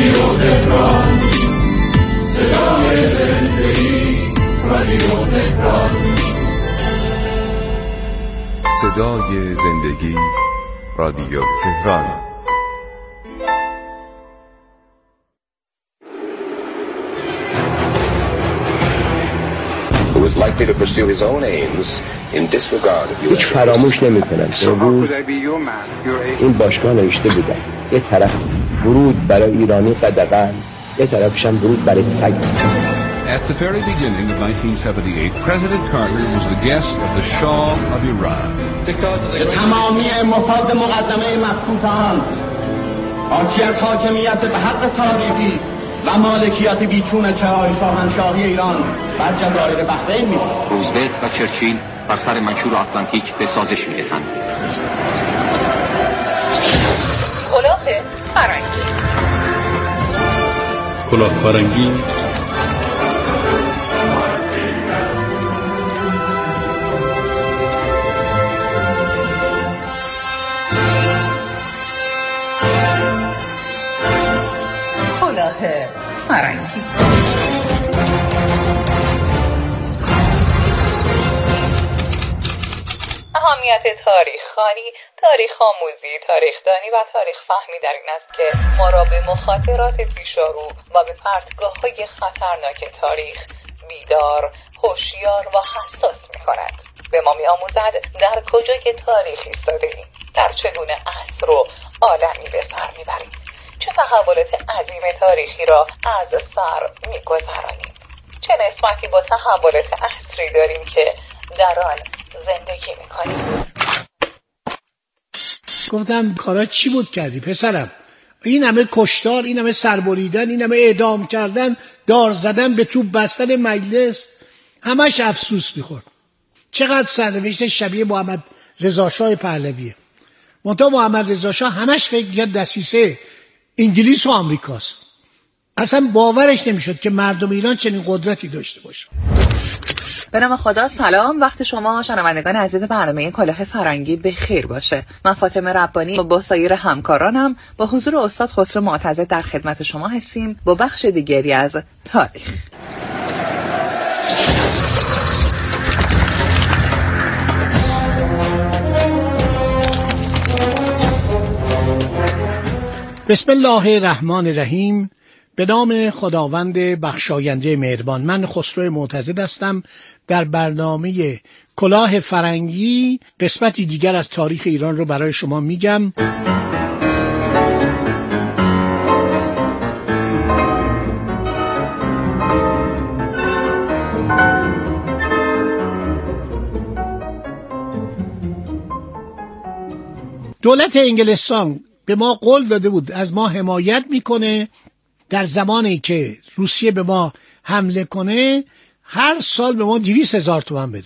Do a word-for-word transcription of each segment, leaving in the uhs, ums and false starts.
رادیو تهران، صدای زندگی. رادیو تهران، صدای زندگی. رادیو تهران. who is likely to pursue his own aims in disregard of هیچ فراموش نمی‌کنم. امروز این باشگاه نوشته بودن یه طرف ورود برای ایرانی قدغن، یه طرفش هم ورود برای سگ. At the very beginning of nineteen seventy-eight, President Carter was the guest of the Shah of Iran. تمامی مفاد مقدمه مفقودان حاکی از حاکمیت به حق تاریخی و مالکیت بیچون چهار شاهنشاهی ایران بر جزایر بحرین می روزولت و چرچیل بر سر منشور آتلانتیک به سازش می رسند. کلاه فرنگی. کلاه فرنگی کلاه فرنگی. اهمیت تاریخ خوانی، تاریخ آموزی، تاریخ دانی و تاریخ فهمی در این است که ما را به مخاطرات پیشارو و به پرتگاه‌های خطرناک تاریخ بیدار، هوشیار و حساس می‌کند. به ما می‌آموزد در کجای تاریخ ایستاده‌ایم، در چگونه عصر و عالمی به سر می‌بریم، چه تحولات عظیم تاریخی را از سر می‌گذرانیم، چه نسبتی با تحولات عصری داریم که در آن زندگی می‌کنیم. گفتم کارا چی بود کردی پسرم؟ این همه کشتار، این همه سربریدن، این همه اعدام کردن، دار زدن، به توپ بستن مجلس، همش افسوس می‌خورد. چقدر سرنوشت شبیه محمد رضا شاه پهلویه. منتها محمد رضا شاه همش فکر کرد دسیسه انگلیس و آمریکاست. اصلا باورش نمیشد که مردم ایران چنین قدرتی داشته باشه. به نام خدا، سلام. وقت شما شنوندگان عزیز برنامه کلاه فرنگی به خیر باشه. من فاطمه ربانی با سایر همکارانم با حضور استاد خسرو معتزد در خدمت شما هستیم با بخش دیگری از تاریخ. بسم الله الرحمن الرحیم. به نام خداوند بخشاینده مهربان. من خسرو معتزد هستم. در برنامه کلاه فرنگی قسمتی دیگر از تاریخ ایران رو برای شما میگم. دولت انگلستان به ما قول داده بود از ما حمایت میکنه. در زمانی که روسیه به ما حمله کنه هر سال به ما دویست هزار تومان بده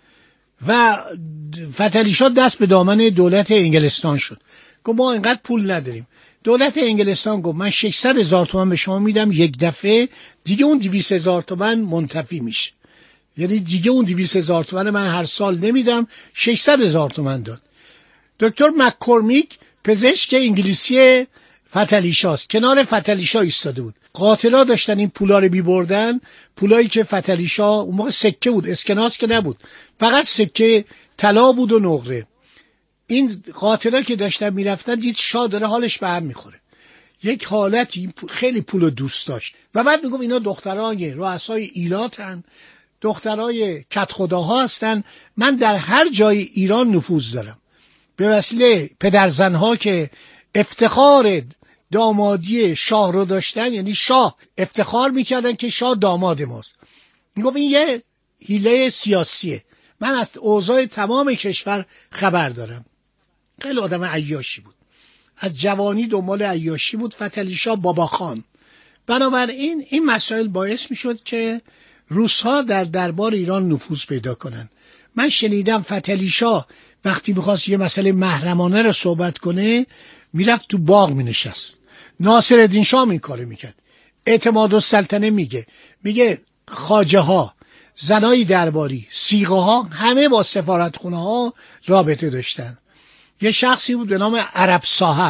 و فتحعلی شاه دست به دامن دولت انگلستان شد. گفت ما اینقدر پول نداریم. دولت انگلستان گفت من ششصد هزار تومان به شما میدم یک دفعه، دیگه اون دویست هزار تومان منتفی میشه. یعنی دیگه اون دویست هزار تومان من هر سال نمیدم، ششصد هزار تومان داد. دکتر مک‌کورمیک پزشک انگلیسی فتحعلی شاه کنار فتحعلی شاه ایستاده بود. قاتلا داشتن این پولا رو می‌بردن، پولایی که فتحعلی شاه اون موقع سکه بود، اسکناس که نبود، فقط سکه طلا بود و نقره. این قاتلا که داشتن میرفتن دید شاه داره حالش به هم میخوره، یک حالتی خیلی پول دوست داشت و بعد میگم اینا دخترای رؤسای ایلاتن، دخترای کت خداها هستن، من در هر جای ایران نفوذ دارم. به وسیله پدرزنها که افتخار دامادی شاه رو داشتن، یعنی شاه افتخار میکردن که شاه داماد ماست. میگفت این یه حیله سیاسیه، من از اوضاع تمام کشور خبر دارم. خیلی آدم عیاشی بود، از جوانی دنبال عیاشی بود. فتحعلی شاه بابا خان. بنابراین این مسائل باعث میشد که روس‌ها در دربار ایران نفوذ پیدا کنن. من شنیدم فتحعلی شاه وقتی میخواست یه مسئله محرمانه رو صحبت کنه میرفت تو باغ مینشست. ناصرالدین شاه این کارو میکرد. اعتماد السلطنه میگه میگه خواجه ها، زنای درباری، سیغه ها همه با سفارتخونه ها رابطه داشتن. یه شخصی بود به نام عرب صاحب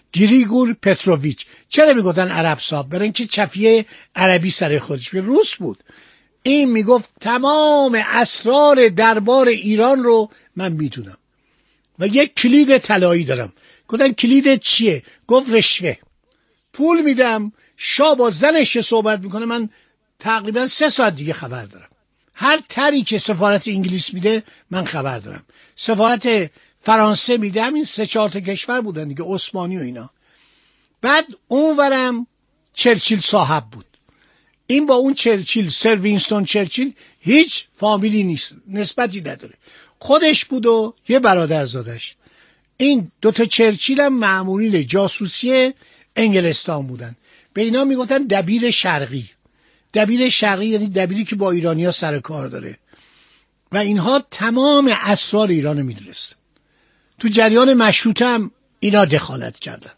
گریگور پتروویچ. چرا میگفتن عرب صاحب؟ برای اینکه چفیه عربی سر خودش به روس بود. این میگفت تمام اسرار دربار ایران رو من میدونم و یک کلید طلایی دارم. گفتن کلید چیه؟ گفت رشوه. پول میدم، شاه با زنش صحبت میکنه، من تقریبا سه ساعت دیگه خبر دارم. هر تری که سفارت انگلیس میده من خبر دارم. سفارت فرانسه میده، همین سه چهار تا کشور بودن دیگه، عثمانی و اینا. بعد اونورم چرچیل صاحب بود. این با اون چرچیل، سر وینستون چرچیل، هیچ فامیلی نیست، نسبتی نداره. خودش بود و یه برادرزادش. این دوتا چرچیل هم مأمورین جاسوسی انگلستان بودن. به اینا میگفتن دبیر شرقی. دبیر شرقی یعنی دبیری که با ایرانیا سر کار داره. و اینها تمام اسرار ایران میدونستن. تو جریان مشروطه هم اینا دخالت کردن.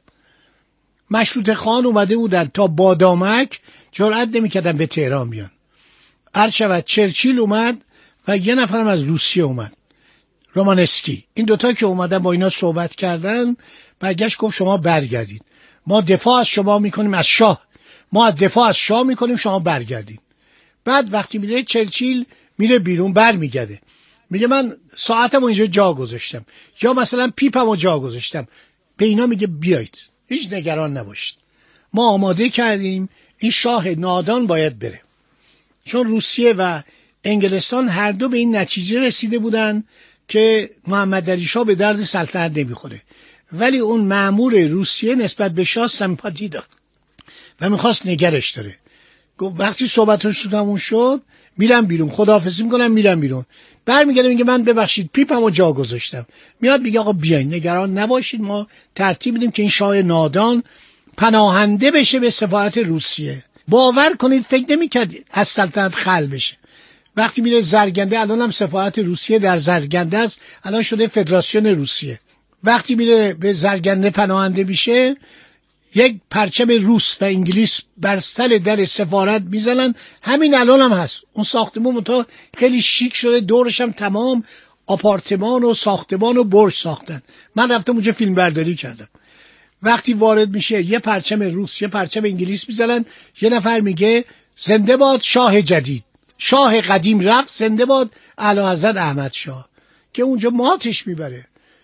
مشروطه خان اومده بودن تا بادامک، جرئت نمیکردن به تهران بیان. عرض شود چرچیل اومد و یه نفرم از روسیه اومد، رومانسکی. این دوتا که اومدن با اینا صحبت کردن، برگشت گفت شما برگردید، ما دفاع از شما میکنیم، از شاه، ما از دفاع از شاه میکنیم، شما برگردید. بعد وقتی میره چرچیل میره بیرون، بر میگرده، میگه من ساعتمو اینجا جا گذاشتم، یا مثلا پیپمو جا گذاشتم. به اینا میگه بیایید، هیچ نگران نباشید، ما آماده کردیم، این شاه نادان باید بره. چون روسیه و انگلستان هر دو به این نتیجه رسیده بودن که محمد علی شاه به درد سلطنت نمیخوره، ولی اون مأمور روسیه نسبت به شاه سمپاتی داشت و میخواست نگرش داره. وقتی صحبتش تموم شد میرم بیرون، خداحافظی میکنم، میرم بیرون، برمیگرده میگه من ببخشید پیپمو جا گذاشتم. میاد میگه آقا بیاین، نگران نباشید، ما ترتیب میدیم که این شاه نادان پناهنده بشه به سفارت روسیه. باور کنید فکر نمیکرد از سلطنت خل بشه. وقتی میره زرگنده، الان هم سفارت روسیه در زرگنده است، الان شده فدراسیون روسیه. وقتی میره به زرگنده پناهنده میشه، یک پرچم روس و انگلیس بر سر در سفارت میزنن. همین الان هم هست اون ساختمان، منتها خیلی شیک شده، دورش هم تمام آپارتمان و ساختمان و برج ساختن. من رفتم اونجا فیلم برداری کردم. وقتی وارد میشه یه پرچم روس یه پرچم انگلیس میزنن، یه نفر میگه زنده باد شاه جدید، شاه قدیم رفت، زنده باد اعلیحضرت احمد شاه، که اونجا ماتش میبره.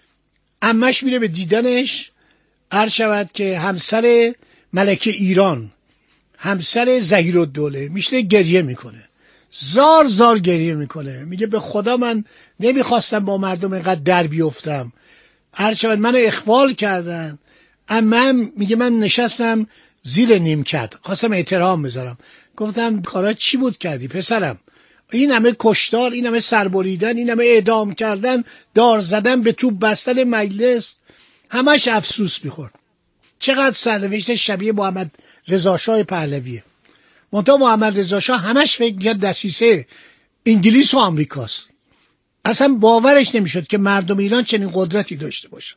عمش میره به دیدنش، عرض شود که همسر ملکه ایران، همسر ظهیرالدوله، میشه گریه میکنه، زار زار گریه میکنه، میگه به خدا من نمیخواستم با مردم اینقدر در بیفتم، عرض شود منو اخوال کردن. عمم میگه من نشستم زیر نیمکت، خواستم احترام بذارم، گفتم کارا چی بود کردی پسرم؟ این همه کشتار، این همه سربریدن، این همه اعدام کردن، دار زدن، به توپ بستن مجلس، همش افسوس میخورد. چقدر سرنوشت شبیه محمد رضا شاه پهلویه. منتها محمد رضا شاه همش فکر میکرد دسیسه انگلیس و آمریکاست. اصلا باورش نمیشد که مردم ایران چنین قدرتی داشته باشه.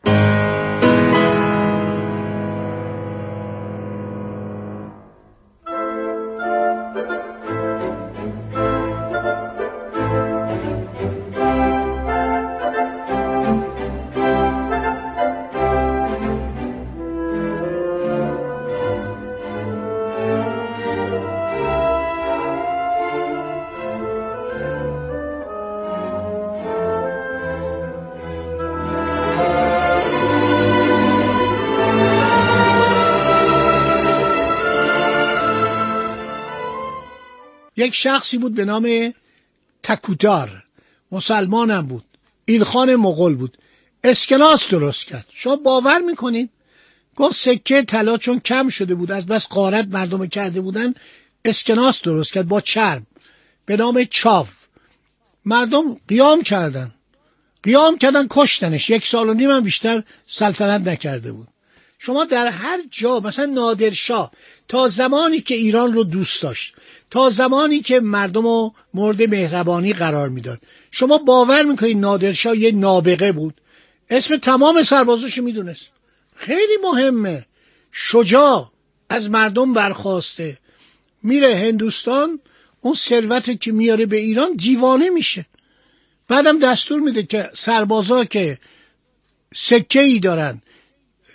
یک شخصی بود به نام تکودار، مسلمانم بود، ایلخان مغول بود، اسکناس درست کرد. شما باور میکنید؟ گفت سکه طلا چون کم شده بود، از بس غارت مردم کرده بودن، اسکناس درست کرد با چرم به نام چاو. مردم قیام کردن قیام کردن کشتنش. یک سال و نیم هم بیشتر سلطنت نکرده بود. شما در هر جا، مثلا نادرشاه تا زمانی که ایران رو دوست داشت، تا زمانی که مردم رو مورد مهربانی قرار میداد، شما باور میکنید نادرشاه یه نابغه بود؟ اسم تمام سربازاشو میدونست، خیلی مهمه، شجاع، از مردم برخواسته، میره هندوستان، اون ثروت که میاره به ایران دیوانه میشه. بعدم دستور میده که سربازا که سکه ای دارن،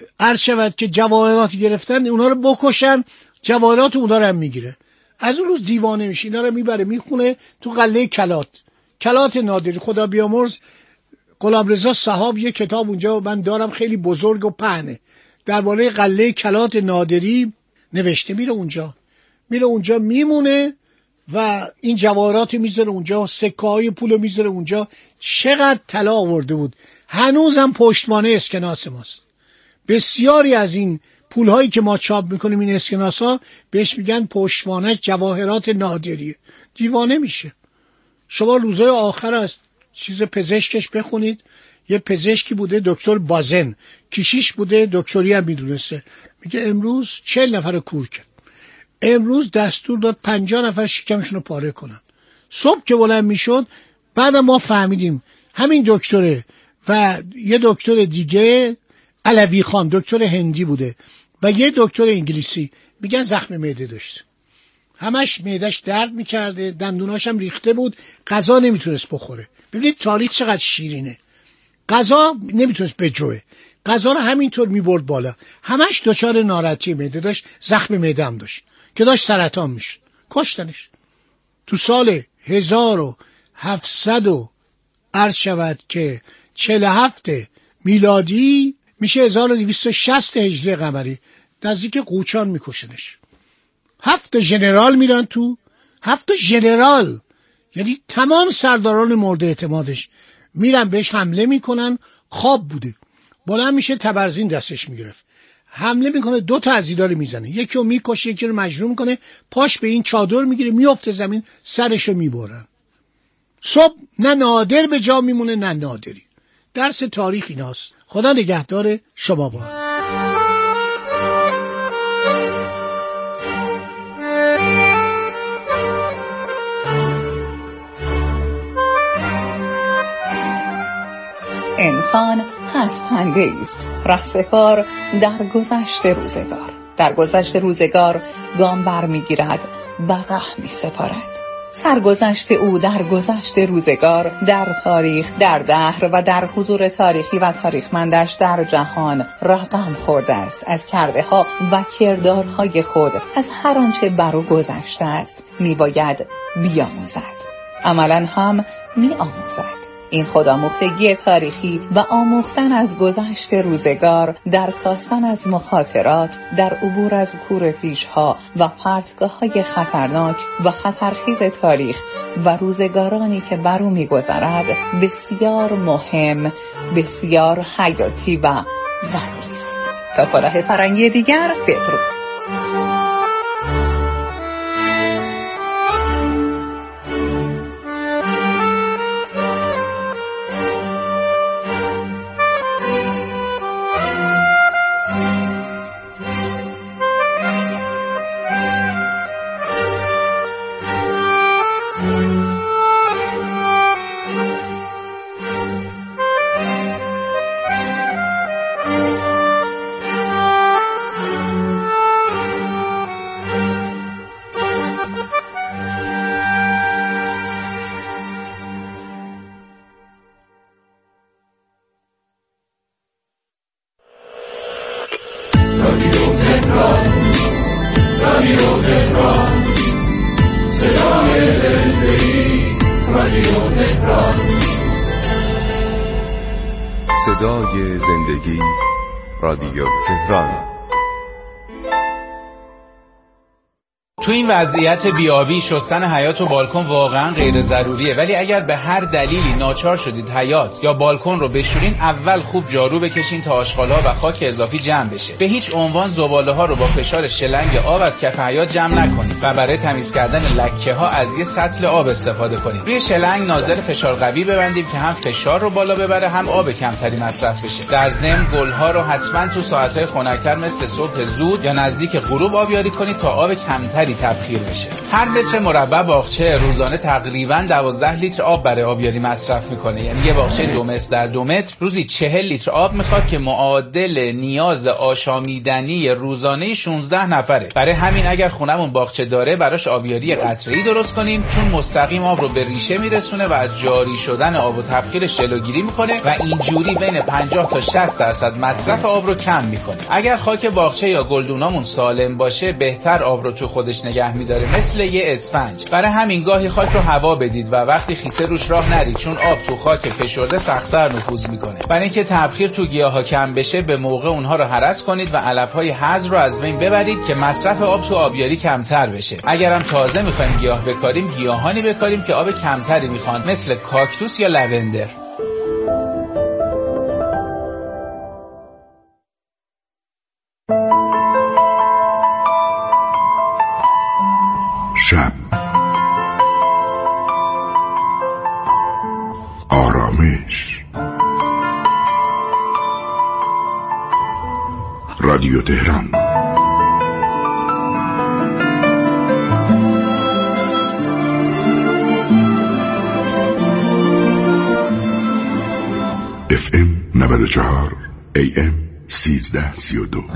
عرض شود که جواهرات گرفتن اونا رو بکشن، جواهرات اونا رو هم میگیره. از اون روز دیوانه میشه، اینا رو میبره میخونه تو قلعه کلات، کلات نادری. خدا بیامرز غلامرضا صحاب یه کتاب اونجا من دارم خیلی بزرگ و پهنه درباره قلعه کلات نادری نوشته. میره اونجا میره اونجا میمونه و این جواهرات میذاره اونجا، سکه های پول میذاره اونجا. چقدر طلا آورده بود، هنوزم پشتوانه اسکناس ماست. بسیاری از این پول هایی که ما چاپ میکنیم این اسکناس ها بهش میگن پشتوانه جواهرات نادری. دیوانه میشه. شما روزای آخر از چیز پزشکش بخونید، یه پزشکی بوده دکتر بازن، کشیش بوده، دکتری هم میدونسته. میگه امروز چهل نفر کور کرد، امروز دستور داد پنجاه نفر شکمشون رو پاره کنن. صبح که بلند میشد بعد ما فهمیدیم همین دکتره و یه دکتر دیگه علوی خان دکتر هندی بوده و یه دکتر انگلیسی، میگن زخم معده داشته، همش معدش درد میکرده، دندوناش هم ریخته بود، غذا نمیتونست بخوره. ببینید تاریخ چقدر شیرینه. غذا نمیتونست بجوه، غذا رو همینطور میبرد بالا، همش دچار ناراحتی معده داشت، زخم معده هم داشت که داشت سرطان میشد. کشتنش تو سال هزار و هفتصد و عرض شود که چهل و هفت میلادی، میشه هزار و دویست و شصت هجری قمری، نزدیک قوچان میکشنش. هفت ژنرال میرن تو، هفت ژنرال یعنی تمام سرداران مورد اعتمادش میرن بهش حمله میکنن. خواب بوده، بلند میشه تبرزین دستش میگرفت، حمله میکنه، دو تا از اینا رو میزنه، یکی رو میکشه یکی رو مجروح میکنه، پاش به این چادر میگیره میفته زمین، سرشو میبرن. صبح نه نادر به جا میمونه نه نادری. درس تاریخ ایناست. خدا نگهدار شما با. انسان هستنده است، رهسپار در گذشت روزگار. در گذشت روزگار گام بر می گیرد و ره می سپارد. سرگذشت او در گذشت روزگار، در تاریخ، در دهر و در حضور تاریخی و تاریخمندش در جهان رقم خورده است. از کرده ها و کردارهای خود، از هر آنچه بر او گذشته است می باید بیاموزد. عملاً هم می آموزد. این خودآموختگی تاریخی و آموختن از گذشت روزگار، در کاستن از مخاطرات، در عبور از کوره پیشها و پرتگاه‌های خطرناک و خطرخیز تاریخ و روزگارانی که بر او می‌گذرد بسیار مهم، بسیار حیاتی و ضروری است. تا کلاه فرنگی دیگر، بدرود. صدای زندگی، رادیو تهران. تو این وضعیت بیابی شستن حیاط و بالکن واقعا غیر ضروریه، ولی اگر به هر دلیلی ناچار شدید حیاط یا بالکن رو بشورین، اول خوب جارو بکشین تا آشغال‌ها و خاک اضافی جمع بشه. به هیچ عنوان زباله‌ها رو با فشار شلنگ آب از کف حیاط جمع نکنید و برای تمیز کردن لکه‌ها از یه سطل آب استفاده کنید. روی شلنگ نازل فشار قوی ببندید که هم فشار رو بالا ببره هم آب کمتری مصرف بشه. در ضمن گل‌ها رو حتما تو ساعت‌های خنک‌تر مثل صبح زود یا نزدیک غروب آبیاری کنید تا آب کمتری کمتری تبخیر بشه. هر متر مربع باغچه روزانه تقریباً دوازده لیتر آب برای آبیاری مصرف میکنه. یعنی یه باغچه دو متر در دو متر روزی چهل لیتر آب میخواد که معادل نیاز آشامیدنی روزانه شانزده نفره. برای همین اگر خونمون باغچه داره براش آبیاری قطره‌ای درست کنیم، چون مستقیم آب رو به ریشه میرسونه و از جاری شدن آب و تبخیرش جلوگیری میکنه و اینجوری بین پنجاه تا شصت درصد مصرف آب رو کم میکنه. اگر خاک باغچه یا گلدونامون سالم باشه بهتر آب رو تو خودش نگه میداره، مثل یه اسفنج. برای همین گاهی خاک رو هوا بدید و وقتی خیسه روش راه نرید، چون آب تو خاک فشرده سخت‌تر نفوذ میکنه. برای اینکه تبخیر تو گیاها کم بشه به موقع اونها رو هرس کنید و علف‌های هذر رو از بین ببرید که مصرف آب تو آبیاری کمتر بشه. اگرم تازه میخوایم گیاه بکاریم، گیاهانی بکاریم که آب کمتری میخوان، مثل کاکتوس یا لوندر. شب، آرامش، رادیو تهران. اف ام نود و چهار، ای ام سیزده سی و دو.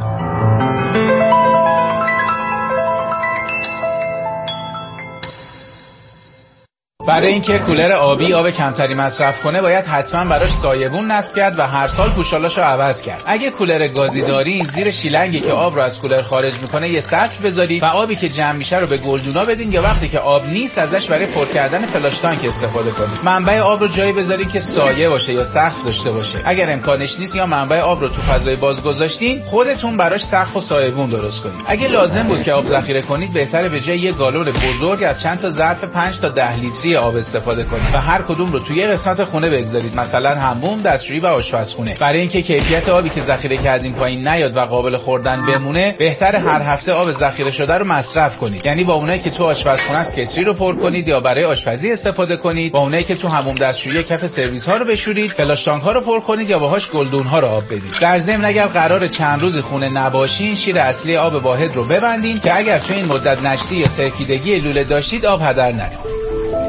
برای اینکه کولر آبی آب کمتری مصرف کنه باید حتما براش سایبون نصب کرد و هر سال پوشالاشو عوض کرد. اگه کولر گازی دارین، زیر شیلنگی که آب رو از کولر خارج میکنه یه سطل بذارید و آبی که جمع میشه رو به گلدونا بدین یا وقتی که آب نیست ازش برای پر کردن فلاش تانک استفاده کنید. منبع آب رو جایی بذارین که سایه باشه یا سقف داشته باشه. اگر امکانش نیست یا منبع آب رو تو فضای باز گذاشتین، خودتون براش سقف و سایبون درست کنید. اگه لازم بود که آب ذخیره کنید، بهتره به جای یه گالون بزرگ از چند تا ظرف پنج تا ده لیتری آب استفاده کنید و هر کدوم رو توی قسمت خونه بگذارید، مثلا حموم، دستشویی و آشپزخونه. برای اینکه کیفیت آبی که ذخیره کردیم پایین نیاد و قابل خوردن بمونه، بهتره هر هفته آب ذخیره شده رو مصرف کنید. یعنی با اونایی که تو آشپزخونه است کتری رو پر کنید یا برای آشپزی استفاده کنید، با اونایی که تو حموم دستشویی کف سرویس ها رو بشورید، فلاش تانک ها رو پر کنید یا باهاش گلدون ها رو آب بدید. در ضمن اگر قرار چند روزی خونه نباشین، شیر اصلی آب واحد رو ببندین که اگر تو این مدت نشتی یا ترکیدگی لوله داشتید آب هدر نره.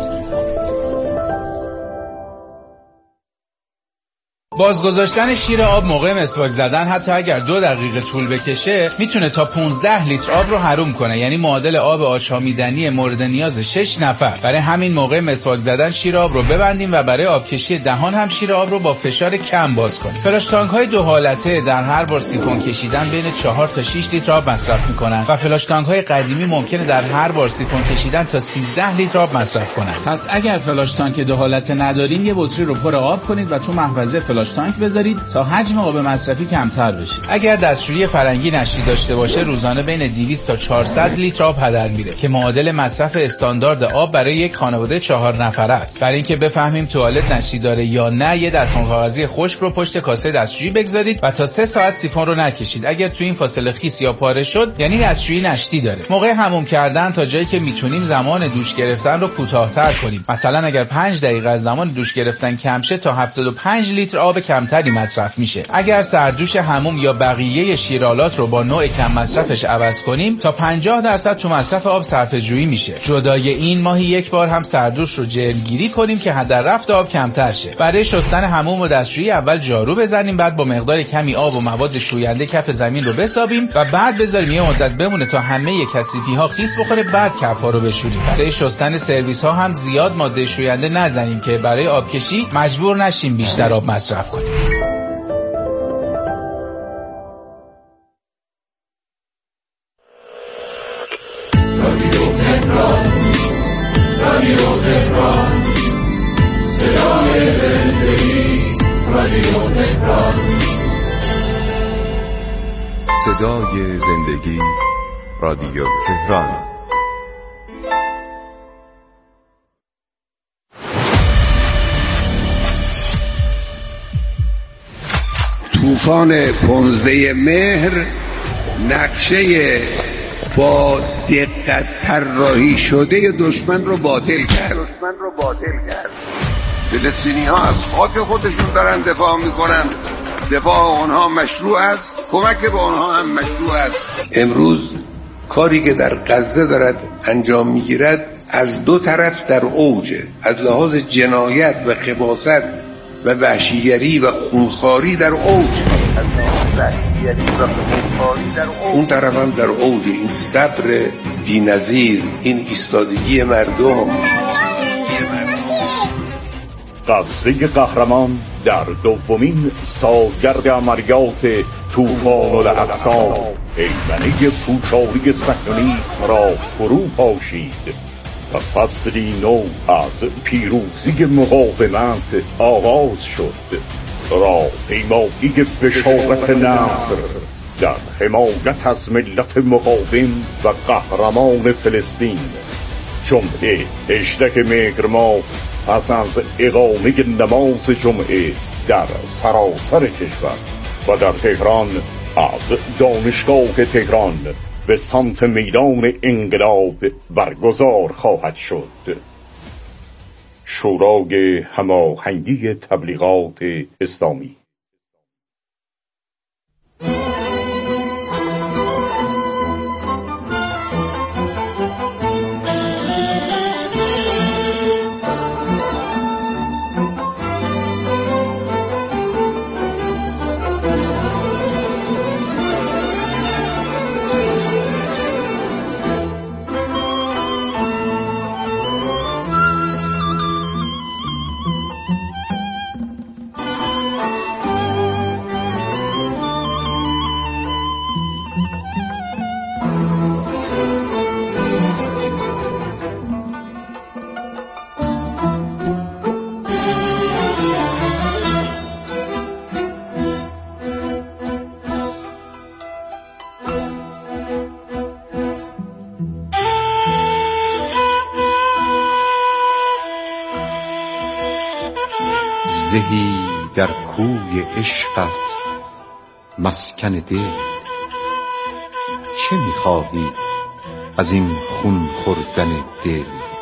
بازگذاشتن شیر آب موقع مسواک زدن حتی اگر دو دقیقه طول بکشه میتونه تا پانزده لیتر آب رو حروم کنه، یعنی معادل آب آشامیدنی مورد نیاز شش نفر. برای همین موقع مسواک زدن شیر آب رو ببندیم و برای آبکشی دهان هم شیر آب رو با فشار کم باز کنیم. فلاش تانک های دو حالته در هر بار سیفون کشیدن بین چهار تا شش لیتر آب مصرف میکنن و فلاش تانک های قدیمی ممکنه در هر بار سیفون کشیدن تا سیزده لیتر آب مصرف کنن. پس اگر فلاش تانک دو حالته ندارین، یه بطری رو پر آب کنید و تو محفظه فلاش تانک بذارید تا حجم آب مصرفی کمتر بشه. اگر دستشویی فرنگی نشتی داشته باشه، روزانه بین دویست تا چهارصد لیتر آب هدر میره که معادل مصرف استاندارد آب برای یک خانواده چهار نفره است. برای اینکه بفهمیم توالت نشتی داره یا نه، یه دستمال کاغذی خشک رو پشت کاسه دستشویی بگذارید و تا سه ساعت سیفون رو نکشید. اگر تو این فاصله خیس یا پاره شد، یعنی دستشویی نشتی داره. موقع حموم کردن تا جایی که میتونیم زمان دوش گرفتن رو کوتاه‌تر کنیم. مثلا اگر پنج دقیقه از زمان دوش گرفتن کم شه، تا هفتاد و پنج لیتر آب کمتری مصرف میشه. اگر سردوش حموم یا بقیه شیرالات رو با نوع کم مصرفش عوض کنیم، تا پنجاه درصد تو مصرف آب صرفه‌جویی میشه. جدای این، ماهی یک بار هم سردوش رو جرمگیری کنیم که هدر رفت آب کمتر شه. برای شستن حموم و دستشویی اول جارو بزنیم، بعد با مقدار کمی آب و مواد شوینده کف زمین رو بسابیم و بعد بذاریم یه مدت بمونه تا همه کثیفی ها خیس بخوره، بعد کف ها رو بشوریم. برای شستن سرویس ها هم زیاد ماده شوینده نزنیم که برای آبکشی مجبور نشیم بیشتر آب مصرف کنیم. رادیو تهران، رادیو تهران، صدای زندگی، رادیو تهران، صدای زندگی، رادیو تهران. طوفان پانزده مهر نقشه با دقت طراحی شده دشمن رو باطل کرد. دشمن رو باطل کرد. فلسطینی ها از خاک خودشون دارن دفاع میکنن. دفاع آنها مشروع است، کمک به آنها هم مشروع است. امروز کاری که در غزه دارد انجام میگیرد از دو طرف در اوجه، از لحاظ جنایت و خباثت و وحشیگری و خونخواری در اوج، اون طرف هم در اوج. این صبر بی‌نظیر، این ایستادگی مردم. قصه قهرمان در دومین سالگرد عملیات طوفان الاقصی ایمنه پوچاری صهیونی را فرو پاشید و فصلی نو از پیروزی مقاومت آغاز شد. راهپیمایی بشارت نصر در حمایت از ملت مقاوم و قهرمان فلسطین. جمعه هجدهم مهر ماه پس از اقامه نماز جمعه در سراسر کشور و در تهران، از دانشگاه تهران به سمت میدان انقلاب برگزار خواهد شد. شورای هماهنگی تبلیغات اسلامی. زهی در کوی عشقت مسکن دل، چه می‌خواهی از این خون خوردن دل؟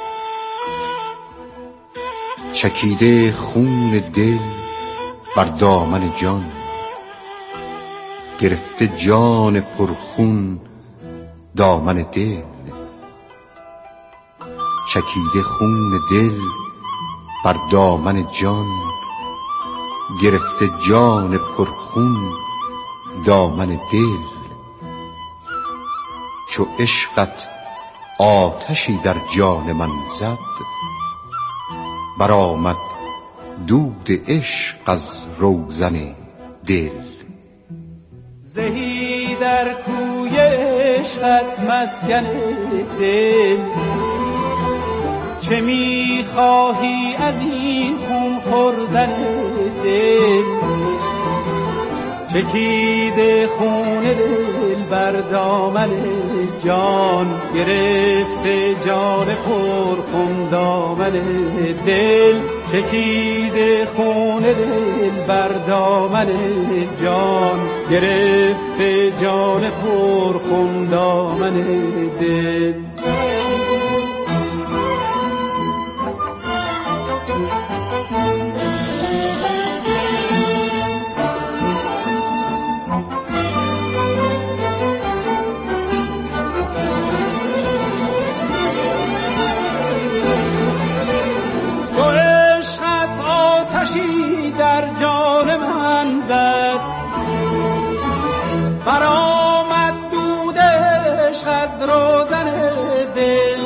چکیده خون دل بر دامن جان، گرفته جان پرخون دامن دل. چکیده خون دل بر دامن جان، گرفته جان پرخون دامن دل. چو عشقت آتشی در جان من زد، برآمد دود عشق از روزن دل. زهی در کوی عشقت مسکن دل، چه می‌خواهی از این خون خوردن دل؟ چکیده خون دل بر دامن جان، گرفته جان پرخون دامن دل. چکیده خون دل بر دامن جان، گرفته جان پرخون دامن دل. در جان من زد، برآمد دود عشق از روزن دل.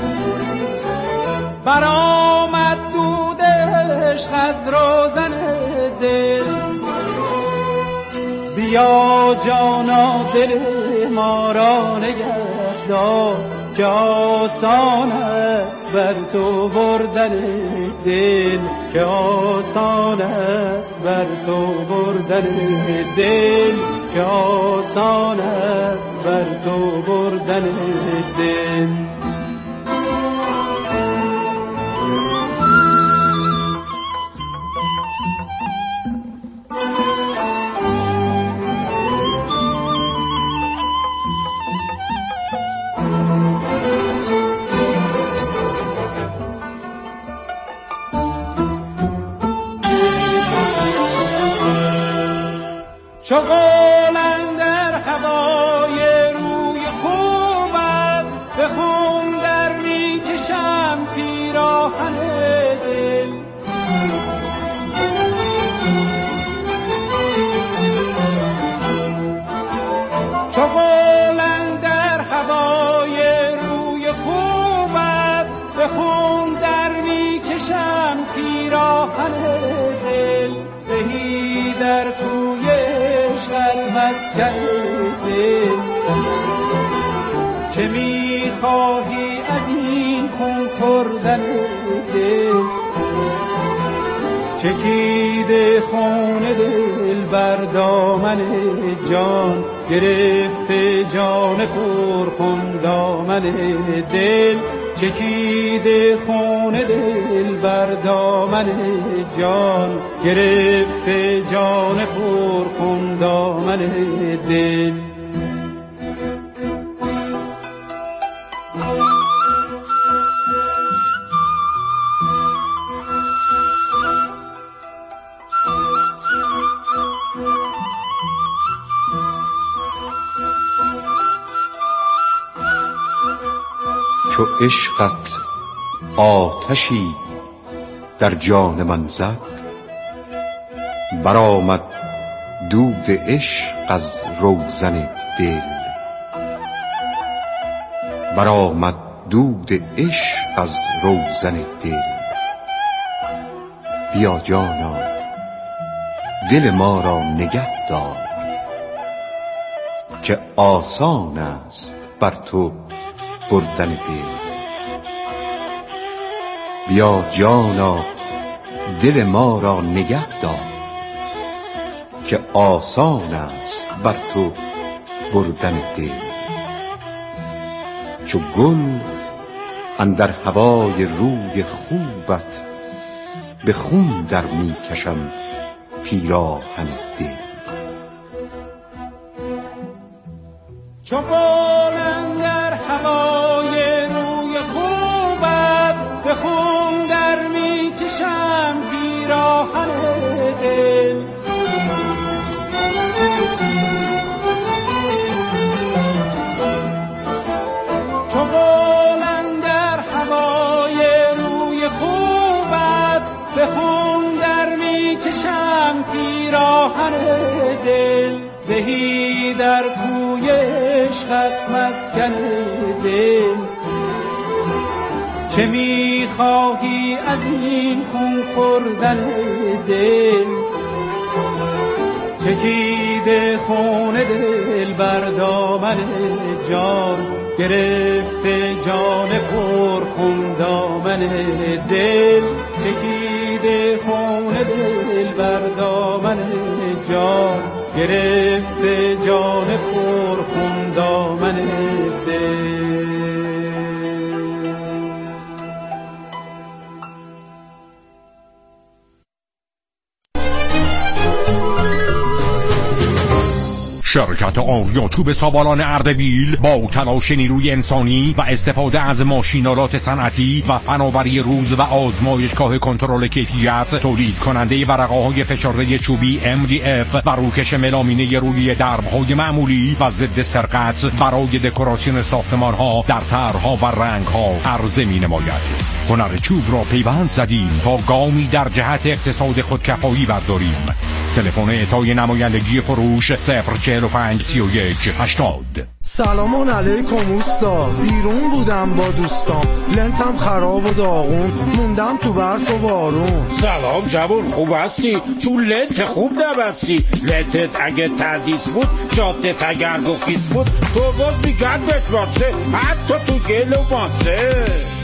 برآمد دود عشق از روزن دل. بیا جانا دل ما را نگه دار، که آسان است بر تو بردن دل. که آسان است بر تو بردن دل. که آسان است بر تو بردن دل. چو قولن در هوای روی خوبت بخوندن چو بلند در هوای روی خوبت به خون در می کشم پیراهن دل زهی در کوی عشقت مسکن دل چه می خواهی از این خون خوردن دل چکیده خون دل بر دامن جان گرفته جان پر خون دامن دل چکیده خون دل بر دامن جان گرفته جان پر خون دامن دل چو عشقت آتشی در جان من زد برآمد دود عشق از روزن دل برآمد دود عشق از روزن دل بیا جانا دل ما را نگه دار که آسان است بر تو بردن دل بیا جانا دل ما را نگه دار که آسان است بر تو بردن دل چو گل اندر هوای روی خوبت به خون در می کشم پیراهن دل چو گل اندر هوای روی خوبت به خون در می کشم پیراهن دل چو گل اندر هوای روی خوبت به خون در می کشم پیراهن دل زهی در کوی عشقت مسکن دل چه می خواهی از این خون خوردن دل چکیده خون دل بر دامن جان گرفته جان پر خون دامن دل چکیده خون دل بر دامن جان گرفته جان پر خون دامن دل شرکت آریا چوب ساوالان اردبیل با تلاش نیروی انسانی و استفاده از ماشینالات صنعتی و فناوری روز و آزمایشگاه کنترل کیفیت تولید کننده ورقه‌های فشرده چوبی ام دی اف و روکش ملامینه روی درب‌های معمولی و ضد سرقت برای دکوراسیون ساختمان‌ها در طرح‌ها و رنگ‌ها عرضه می‌نماید. هنر چوب را پیوند زدیم تا گامی در جهت اقتصاد خودکفایی برداریم. تلفن اعطای نمایندگی فروش صفر چهل و پنج سی و یک هشتاد. سلام علیکم اوستا، بیرون بودم با دوستام لنتم خراب و داغون موندم تو برف و بارون. سلام جوان خوب هستی؟ تو لنت خوب نبستی. لنتت اگه تدیس بود جادت اگر گفیز بود تو باز بیگرد بتباسه حتی تو گل و باسه.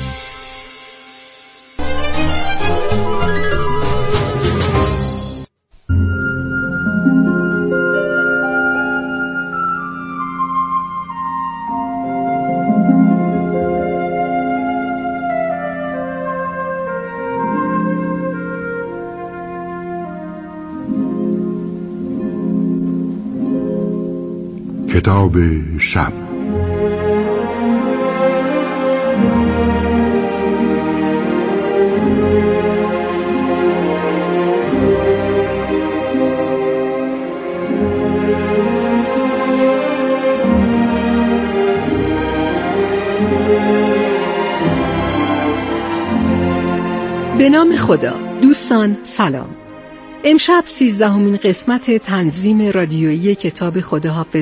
کتاب شب. به نام خدا. دوستان سلام. امشب سیزدهمین قسمت تنظیم رادیویی کتاب خداحافظ